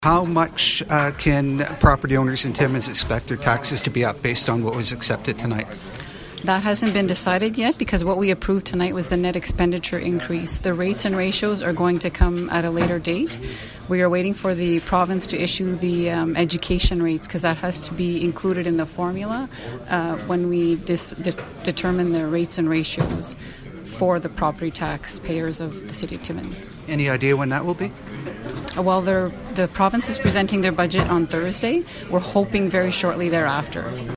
How much can property owners in Timmins expect their taxes to be up based on what was accepted tonight? That hasn't been decided yet because what we approved tonight was the net expenditure increase. The rates and ratios are going to come at a later date. We are waiting for the province to issue the education rates because that has to be included in the formula when we determine the rates and ratios for the property tax payers of the City of Timmins. Any idea when that will be? Well, the province is presenting their budget on Thursday. We're hoping very shortly thereafter.